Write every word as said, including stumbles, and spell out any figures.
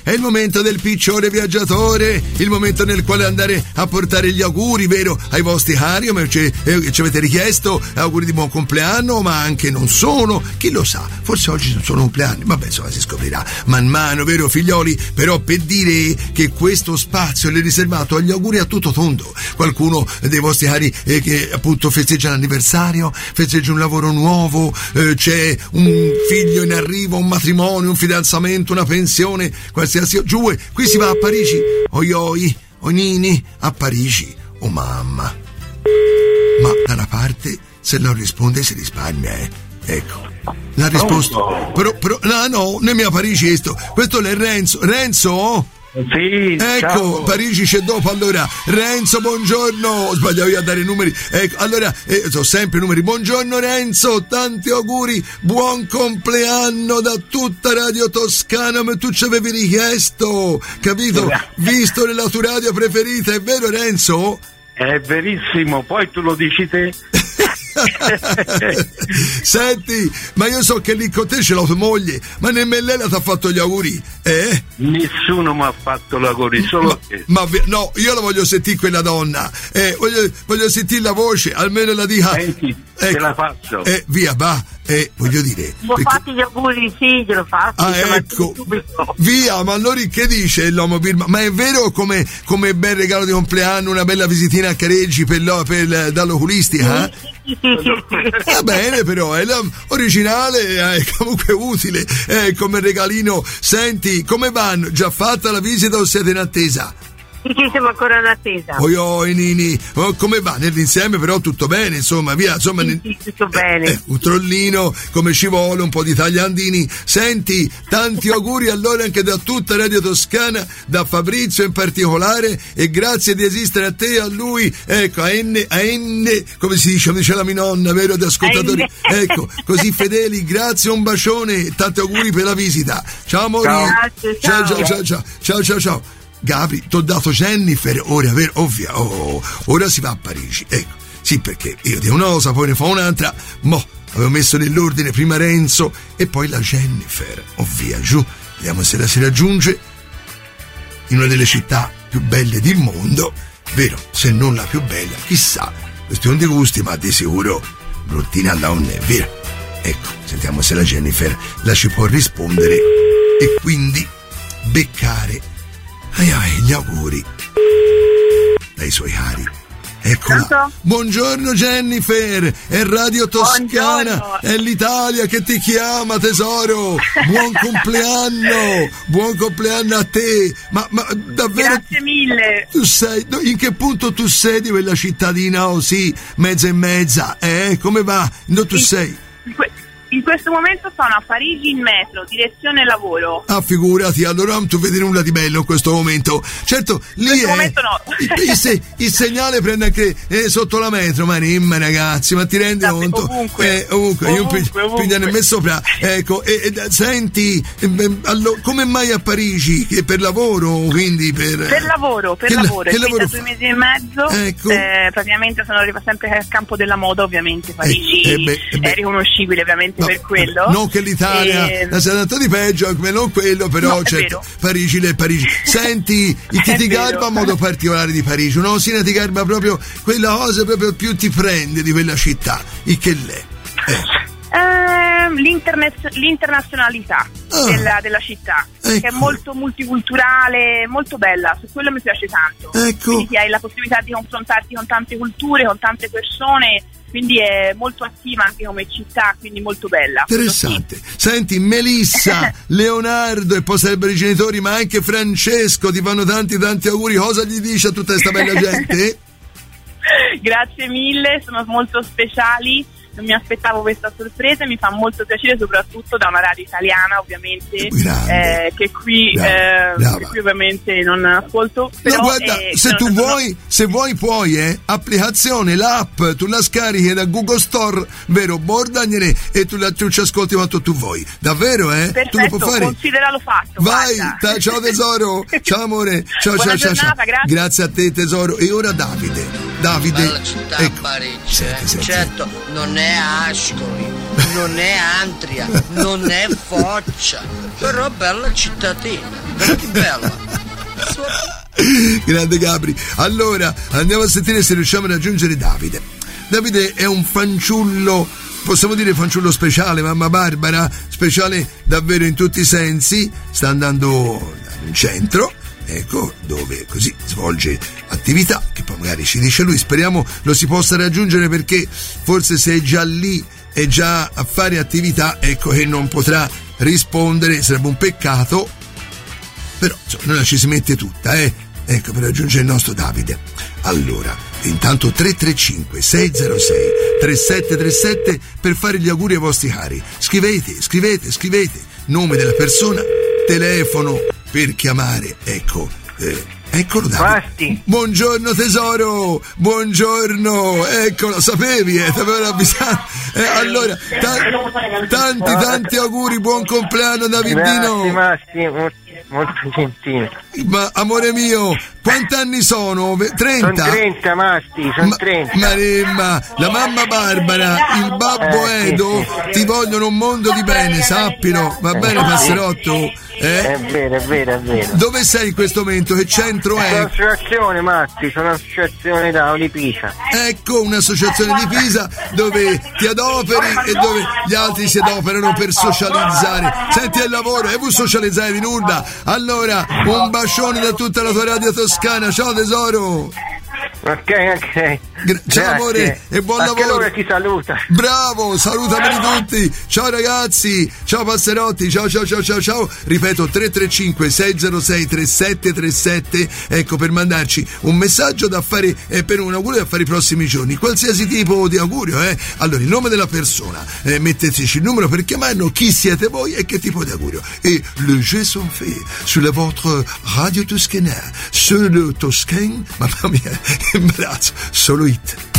è il momento del piccione viaggiatore, il momento nel quale andare a portare gli auguri, vero, ai vostri cari, come ci, eh, ci avete richiesto, auguri di buon compleanno, ma anche non sono, chi lo sa, forse oggi non sono compleanni, vabbè, insomma si scoprirà man mano, vero figlioli? Però per dire che questo spazio è riservato agli auguri a tutto tondo, qualcuno dei vostri cari eh, che appunto festeggia l'anniversario, festeggia un lavoro nuovo, eh, c'è un figlio in arrivo, un matrimonio, un fidanzamento, una pensione, qualsiasi giù, qui si va a Parigi, oi oi, onini, a Parigi, oh mamma. Ma da una parte, se non risponde si risparmia, eh. Ecco, l'ha risposto. Però, però, no, no, non è a Parigi questo. Questo è Renzo. Renzo? Sì, ecco, ciao. Parigi c'è dopo. Allora, Renzo, buongiorno. Sbagliavo io a dare i numeri. Ecco, allora, eh, sono sempre i numeri. Buongiorno Renzo, tanti auguri, buon compleanno da tutta Radio Toscana, ma tu ci avevi richiesto, capito? Visto nella tua radio preferita, è vero Renzo? È verissimo, poi tu lo dici te. Senti, ma io so che lì con te c'è la tua moglie, ma nemmeno lei ti ha fatto gli auguri, eh? Nessuno mi ha fatto gli auguri, solo ma, te. Ma no, io la voglio sentire quella donna, eh, voglio, voglio sentire la voce, almeno la dica. Senti, ecco, te la faccio. Eh, via, va, eh, voglio dire. Lo perché... fatti gli auguri, sì, glielo faccio. Ah, ecco, via, ma allora che dice l'uomo Birma? Ma è vero come, come bel regalo di compleanno, una bella visitina a Careggi per, lo, per dall'oculistica, eh? Sì, sì, sì. Va bene, però è originale, è comunque utile, è come regalino. Senti, come vanno? Già fatta la visita o siete in attesa? Sì, siamo ancora in attesa. Oi oi Nini, oh, come va? Nell'insieme però tutto bene, insomma, via, insomma. Sì, sì, tutto bene. Eh, un trollino, come ci vuole, un po' di tagliandini. Senti, tanti auguri allora anche da tutta Radio Toscana, da Fabrizio in particolare, e grazie di esistere a te e a lui, ecco, a N, a N, come si dice, come dice la mia nonna, vero, di ascoltatori, ecco, così fedeli, grazie, un bacione, tanti auguri per la visita. Ciao amore. Grazie, ciao. Ciao, ciao, ciao, ciao, ciao, ciao, ciao. Gabri, t'ho dato Jennifer, ora, vero, ovvia, oh, ora si va a Parigi, ecco, sì, perché io di una cosa, poi ne fa un'altra, mo, avevo messo nell'ordine prima Renzo e poi la Jennifer, ovvia, giù, vediamo se la si raggiunge in una delle città più belle del mondo, vero, se non la più bella, chissà, questione di gusti, ma di sicuro bruttina donna è vera, ecco, sentiamo se la Jennifer la ci può rispondere e quindi beccare Ai ai, gli auguri dai suoi cari. Eccola. Pronto? Buongiorno Jennifer, è Radio Toscana, Buongiorno. È l'Italia che ti chiama tesoro. Buon compleanno, buon compleanno a te. Ma, ma davvero? Grazie mille. Tu sei, in che punto tu sei di quella cittadina oh sì, mezza e mezza? Eh, come va? Dove tu in, sei? In questo momento sono a Parigi in metro, direzione lavoro. Ah, figurati, allora non tu vedi nulla di bello in questo momento. Certo, lì in questo è. momento no. Il, il, il segnale prende anche eh, sotto la metro, ma nimma ragazzi, ma ti rendi Sì, conto? ovunque. Eh, ovunque, io pigliano me sopra. Ecco, e, e, senti, eh, allo, come mai a Parigi? Che per lavoro, quindi per. Per lavoro, per che lavoro, che è lavoro da due mesi e mezzo. Ecco. Eh, praticamente sono arrivata sempre al campo della moda, ovviamente. Parigi eh, eh beh, eh beh. è riconoscibile ovviamente No, per quello. Non che l'Italia e... la sia tanto di peggio, come non quello, però no, certo, Parigi è Parigi. Senti, il che ti garba a modo particolare di Parigi, no? Sì, ti garba proprio quella cosa proprio più ti prende di quella città, il che l'è. Eh. Eh, l'internet- l'internazionalità ah, della, della città, ecco. che è molto multiculturale, molto bella, su quello mi piace tanto. Ecco. Quindi hai la possibilità di confrontarti con tante culture, con tante persone, quindi è molto attiva anche come città, quindi molto bella. Interessante. Sì. Senti, Melissa, Leonardo e poi sarebbero i genitori, ma anche Francesco ti fanno tanti tanti auguri. Cosa gli dici a tutta questa bella gente? Grazie mille, sono molto speciali. Non mi aspettavo questa sorpresa e mi fa molto piacere, soprattutto da una radio italiana, ovviamente, eh, che qui brava, eh, brava. che qui ovviamente non ascolto. Però, no, guarda, eh, se no, tu no, vuoi, se vuoi puoi, eh, applicazione, l'app, tu la scarichi da Google Store, vero, bordagliene e tu, la, tu ci ascolti quanto tu vuoi. Davvero, eh? Perfetto, tu lo puoi fare. Consideralo fatto. Vai, ta, ciao tesoro, ciao amore, ciao Buona ciao giornata, ciao. Grazie. Grazie a te tesoro. E ora Davide, Davide. Bella città, ecco. Parigi, senti, eh. senti. Certo, non è Ascoli, non è Antria, non è Foggia, però bella cittadina. Bella. Grande Gabri. Allora, andiamo a sentire se riusciamo a raggiungere Davide. Davide è un fanciullo, possiamo dire fanciullo speciale, mamma Barbara, speciale davvero in tutti i sensi. Sta andando in centro, ecco, dove così svolge attività che poi magari ci dice lui. Speriamo lo si possa raggiungere, perché forse se è già lì, è già a fare attività, ecco che non potrà rispondere, sarebbe un peccato, però insomma, noi la ci si mette tutta, eh, ecco, per raggiungere il nostro Davide. Allora, intanto tre tre cinque sei zero sei tre sette tre sette per fare gli auguri ai vostri cari. Scrivete, scrivete, scrivete nome della persona, telefono per chiamare, ecco, eh, eccolo Davide. Basti. Buongiorno tesoro, buongiorno, eccolo, sapevi, eh, ti avevo avvisato. Eh, allora, ta- tanti tanti auguri, buon compleanno Davidino. Grazie, Masti, molto gentile. Ma amore mio, quanti anni sono? trenta? Sono trenta, Masti, sono trenta. Maremma, la mamma Barbara, il babbo Eh, sì, Edo sì. ti vogliono un mondo di bene, sappilo, va bene passerotto? Eh? È vero, è vero, è vero. Dove sei in questo momento? Che centro Sono è? associazione, Masti, sono associazione da di Pisa. Ecco, un'associazione di Pisa dove ti adoperi e dove gli altri si adoperano per socializzare. Senti il lavoro, e voi socializzare di nulla. Allora, un bacione da tutta la tua radio toscana. Ciao tesoro. Ok, ok. Gra- ciao amore e buon Anche lavoro. loro ti saluta. Bravo, salutameli tutti. Ciao ragazzi, ciao Passerotti, ciao ciao ciao ciao ciao. Ripeto, tre tre cinque sei zero sei tre sette tre sette, ecco, per mandarci un messaggio da fare, eh, per un augurio da fare i prossimi giorni, qualsiasi tipo di augurio, eh. Allora, il nome della persona, eh, metteteci il numero per chiamarlo, chi siete voi e che tipo di augurio. E le jeux sont faits sulla vostra radio toscana, solo toscan, mamma mia, imbarazzo, solo hit.